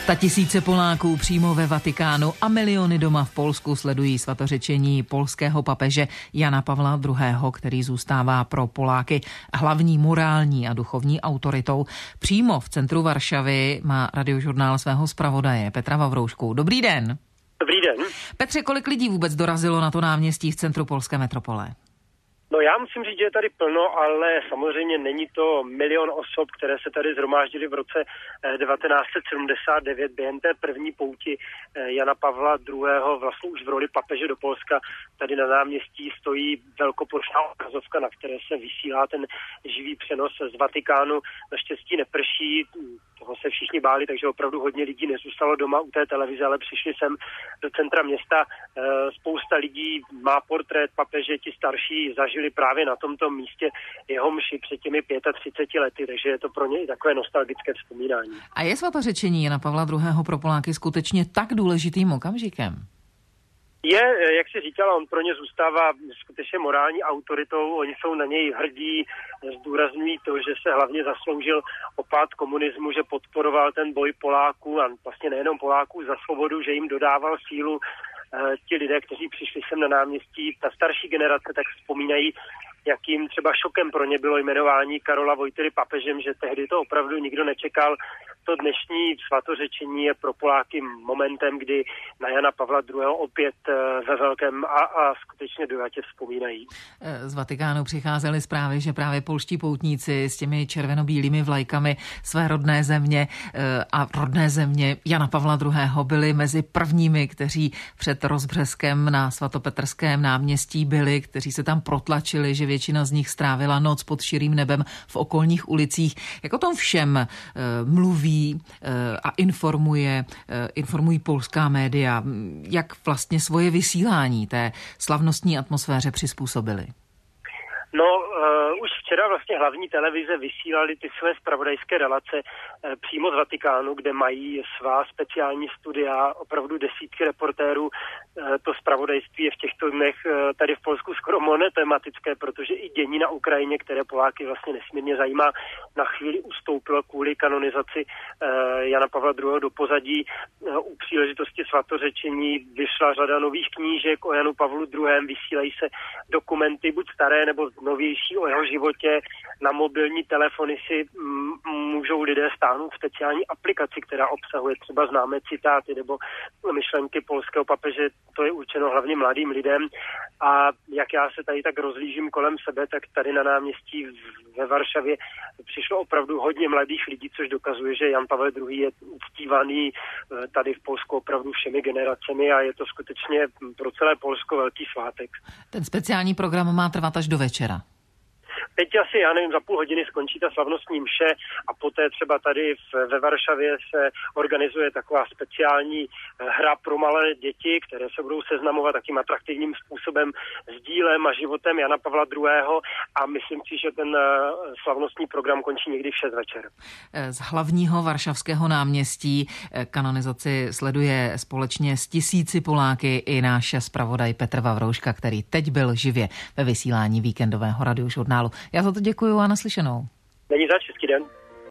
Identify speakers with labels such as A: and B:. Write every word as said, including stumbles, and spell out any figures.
A: Statisíce Poláků přímo ve Vatikánu a miliony doma v Polsku sledují svatořečení polského papeže Jana Pavla druhého., který zůstává pro Poláky hlavní morální a duchovní autoritou. Přímo v centru Varšavy má Radiožurnál svého zpravodaje Petra Vavroušku. Dobrý den.
B: Dobrý den.
A: Petře, kolik lidí vůbec dorazilo na to náměstí v centru polské metropole?
B: No já musím říct, že je tady plno, ale samozřejmě není to milion osob, které se tady zhromáždily v roce devatenáct set sedmdesát devět během té první pouti Jana Pavla druhého. Vlastně už v roli papeže do Polska. Tady na náměstí stojí velkoplošná obrazovka, na které se vysílá ten živý přenos z Vatikánu. Naštěstí neprší, toho se všichni báli, takže opravdu hodně lidí nezůstalo doma u té televize, ale přišli sem do centra města. Spousta lidí má portrét papeže, ti starší zažili právě na tomto místě jeho mši před těmi třiceti pěti lety, takže je to pro ně i takové nostalgické vzpomínání.
A: A je svatořečení Jana Pavla druhého. pro Poláky skutečně tak důležitým okamžikem?
B: Je, jak si říkala, on pro ně zůstává skutečně morální autoritou, oni jsou na něj hrdí, zdůrazňují to, že se hlavně zasloužil o pád komunismu, že podporoval ten boj Poláků a vlastně nejenom Poláků za svobodu, že jim dodával sílu. Ti lidé, kteří přišli sem na náměstí, ta starší generace, tak vzpomínají, jakým třeba šokem pro ně bylo jmenování Karola Vojtyly papežem, že tehdy to opravdu nikdo nečekal. To dnešní svatořečení je pro Poláky momentem, kdy na Jana Pavla druhého. opět ve velkém a, a skutečně dojatě vzpomínají.
A: Z Vatikánu přicházely zprávy, že právě polští poutníci s těmi červenobílými vlajkami své rodné země a rodné země Jana Pavla druhého. byli mezi prvními, kteří před rozbřeskem na svatopetrském náměstí byli, kteří se tam protlačili, že většina z nich strávila noc pod širým nebem v okolních ulicích. Jak o tom všem e, mluví e, a informuje, e, informují polská média, jak vlastně svoje vysílání té slavnostní atmosféře přizpůsobili?
B: No, uh, už včera vlastně hlavní televize vysílali ty své zpravodajské relace uh, přímo z Vatikánu, kde mají svá speciální studia, opravdu desítky reportérů. Uh, to zpravodajství je v těchto dnech uh, tady v Polsku skoro monotematické, protože i dění na Ukrajině, které Poláky vlastně nesmírně zajímá, na chvíli ustoupilo kvůli kanonizaci uh, Jana Pavla druhého. do pozadí. Uh, u příležitosti svatořečení vyšla řada nových knížek o Janu Pavlu druhém. Vysílají se dokumenty, buď staré nebo novější o jeho životě. Na mobilní telefony si m, můžou lidé stáhnout speciální aplikaci, která obsahuje třeba známé citáty nebo myšlenky polského papeže. To je určeno hlavně mladým lidem. A jak já se tady tak rozlížím kolem sebe, tak tady na náměstí ve Varšavě přišlo opravdu hodně mladých lidí, což dokazuje, že Jan Pavel druhý. je uctívaný tady v Polsku opravdu všemi generacemi a je to skutečně pro celé Polsko velký svátek.
A: Ten speciální program má trvat až do večera.
B: Teď asi, já nevím, za půl hodiny skončí ta slavnostní mše a poté třeba tady v, ve Varšavě se organizuje taková speciální hra pro malé děti, které se budou seznamovat takým atraktivním způsobem s dílem a životem Jana Pavla druhého. a myslím si, že ten slavnostní program končí někdy v šest večer.
A: Z hlavního varšavského náměstí kanonizaci sleduje společně s tisíci Poláky i náš zpravodaj Petr Vavrouška, který teď byl živě ve vysílání víkendového Radiožurnálu. Já za to děkuju a naslyšenou.
B: Není zač, hezký den.